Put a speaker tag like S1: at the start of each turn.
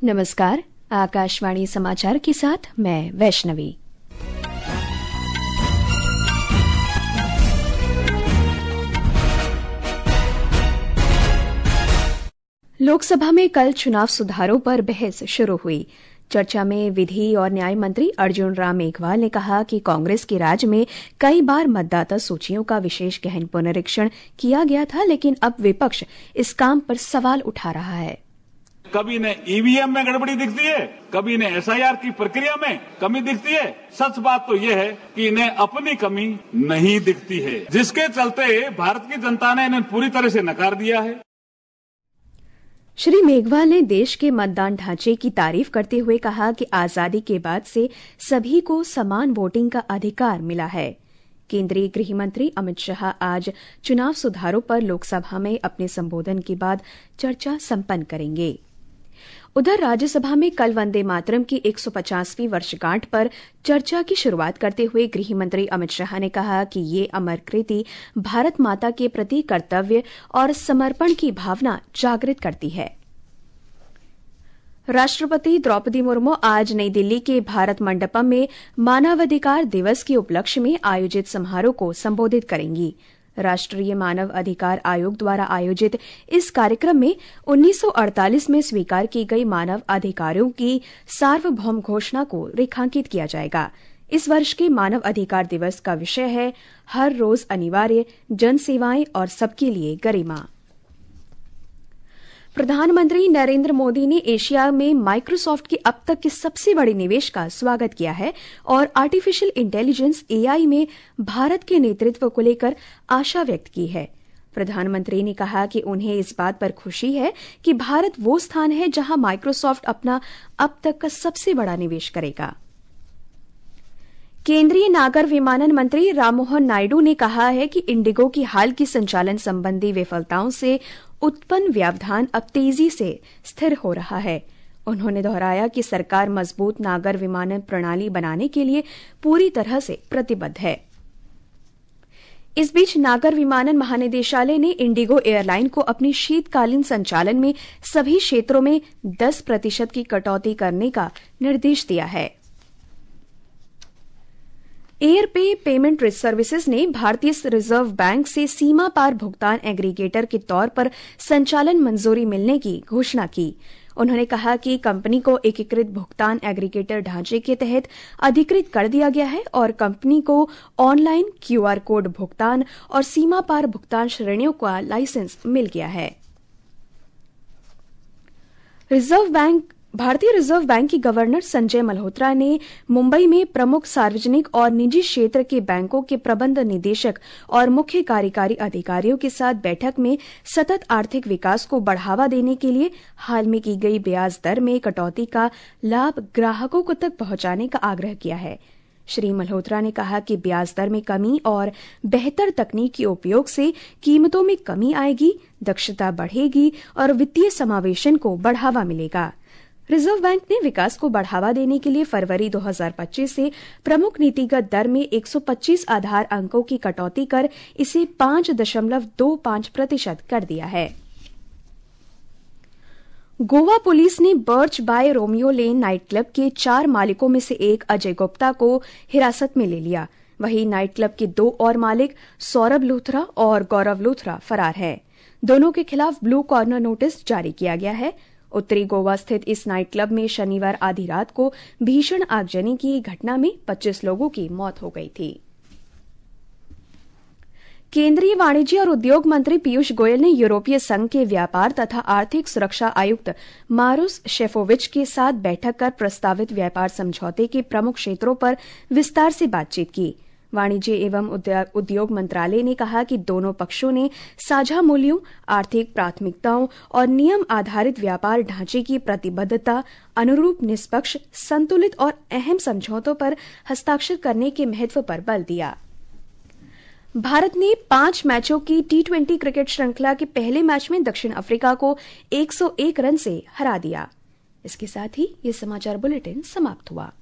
S1: नमस्कार, आकाशवाणी समाचार के साथ मैं वैष्णवी। लोकसभा में कल चुनाव सुधारों पर बहस शुरू हुई। चर्चा में विधि और न्याय मंत्री अर्जुन राम मेघवाल ने कहा कि कांग्रेस के राज में कई बार मतदाता सूचियों का विशेष गहन पुनरीक्षण किया गया था, लेकिन अब विपक्ष इस काम पर सवाल उठा रहा है।
S2: कभी इन्हें ईवीएम में गड़बड़ी दिखती है, कभी इन्हें एसआईआर की प्रक्रिया में कमी दिखती है। सच बात तो यह है कि इन्हें अपनी कमी नहीं दिखती है, जिसके चलते भारत की जनता ने इन्हें पूरी तरह से नकार दिया है।
S1: श्री मेघवाल ने देश के मतदान ढांचे की तारीफ करते हुए कहा कि आजादी के बाद से सभी को समान वोटिंग का अधिकार मिला है। केंद्रीय गृह मंत्री अमित शाह आज चुनाव सुधारों पर लोकसभा में अपने संबोधन के बाद चर्चा संपन्न करेंगे। उधर राज्यसभा में कल वंदे मातरम की 150वीं वर्षगांठ पर चर्चा की शुरुआत करते हुए गृह मंत्री अमित शाह ने कहा कि ये अमर कृति भारत माता के प्रति कर्तव्य और समर्पण की भावना जागृत करती है। राष्ट्रपति द्रौपदी मुर्मू आज नई दिल्ली के भारत मंडपम में मानवाधिकार दिवस के उपलक्ष्य में आयोजित समारोह को संबोधित करेंगी। राष्ट्रीय मानव अधिकार आयोग द्वारा आयोजित इस कार्यक्रम में 1948 में स्वीकार की गई मानव अधिकारों की सार्वभौम घोषणा को रेखांकित किया जाएगा। इस वर्ष के मानव अधिकार दिवस का विषय है हर रोज अनिवार्य जन सेवाएं और सबके लिए गरिमा। प्रधानमंत्री नरेंद्र मोदी ने एशिया में माइक्रोसॉफ्ट के अब तक के सबसे बड़े निवेश का स्वागत किया है और आर्टिफिशियल इंटेलिजेंस एआई में भारत के नेतृत्व को लेकर आशा व्यक्त की है। प्रधानमंत्री ने कहा कि उन्हें इस बात पर खुशी है कि भारत वो स्थान है जहां माइक्रोसॉफ्ट अपना अब तक का सबसे बड़ा निवेश करेगा। केंद्रीय नागर विमानन मंत्री राममोहन नायडू ने कहा है कि इंडिगो की हाल की संचालन संबंधी विफलताओं से उत्पन्न व्यवधान अब तेजी से स्थिर हो रहा है। उन्होंने दोहराया कि सरकार मजबूत नागर विमानन प्रणाली बनाने के लिए पूरी तरह से प्रतिबद्ध है। इस बीच नागर विमानन महानिदेशालय ने इंडिगो एयरलाइन को अपनी शीतकालीन संचालन में सभी क्षेत्रों में 10% की कटौती करने का निर्देश दिया है। एयरपे पेमेंट सर्विसेज ने भारतीय रिजर्व बैंक से सीमा पार भुगतान एग्रीगेटर के तौर पर संचालन मंजूरी मिलने की घोषणा की। उन्होंने कहा कि कंपनी को एकीकृत भुगतान एग्रीगेटर ढांचे के तहत अधिकृत कर दिया गया है और कंपनी को ऑनलाइन क्यूआर कोड भुगतान और सीमा पार भुगतान श्रेणियों का लाइसेंस मिल गया है। भारतीय रिजर्व बैंक के गवर्नर संजय मल्होत्रा ने मुंबई में प्रमुख सार्वजनिक और निजी क्षेत्र के बैंकों के प्रबंध निदेशक और मुख्य कार्यकारी अधिकारियों के साथ बैठक में सतत आर्थिक विकास को बढ़ावा देने के लिए हाल में की गई ब्याज दर में कटौती का लाभ ग्राहकों को तक पहुंचाने का आग्रह किया है। श्री मल्होत्रा ने कहा कि ब्याज दर में कमी और बेहतर तकनीक के उपयोग से कीमतों में कमी आएगी, दक्षता बढ़ेगी और वित्तीय समावेशन को बढ़ावा मिलेगा। रिजर्व बैंक ने विकास को बढ़ावा देने के लिए फरवरी 2025 से प्रमुख नीतिगत दर में 125 आधार अंकों की कटौती कर इसे 5.25% कर दिया है। गोवा पुलिस ने Birch by Romeo Lane night club के 4 मालिकों में से एक अजय गुप्ता को हिरासत में ले लिया। वहीं नाइट क्लब के 2 और मालिक सौरभ लूथरा और गौरव लूथरा फरार हैं। दोनों के खिलाफ ब्लू कॉर्नर नोटिस जारी किया गया है। उत्तरी गोवा स्थित इस नाइट क्लब में शनिवार आधी रात को भीषण आगजनी की घटना में 25 लोगों की मौत हो गई थी। केंद्रीय वाणिज्य और उद्योग मंत्री पीयूष गोयल ने यूरोपीय संघ के व्यापार तथा आर्थिक सुरक्षा आयुक्त मारुस शेफोविच के साथ बैठक कर प्रस्तावित व्यापार समझौते के प्रमुख क्षेत्रों पर विस्तार से बातचीत की। वाणिज्य एवं उद्योग मंत्रालय ने कहा कि दोनों पक्षों ने साझा मूल्यों, आर्थिक प्राथमिकताओं और नियम आधारित व्यापार ढांचे की प्रतिबद्धता, अनुरूप निष्पक्ष, संतुलित और अहम समझौतों पर हस्ताक्षर करने के महत्व पर बल दिया। भारत ने 5 मैचों की T20 क्रिकेट श्रृंखला के पहले मैच में दक्षिण अफ्रीका को 101 रन से हरा दिया। इसके साथ ही ये समाचार बुलेटिन समाप्त हुआ।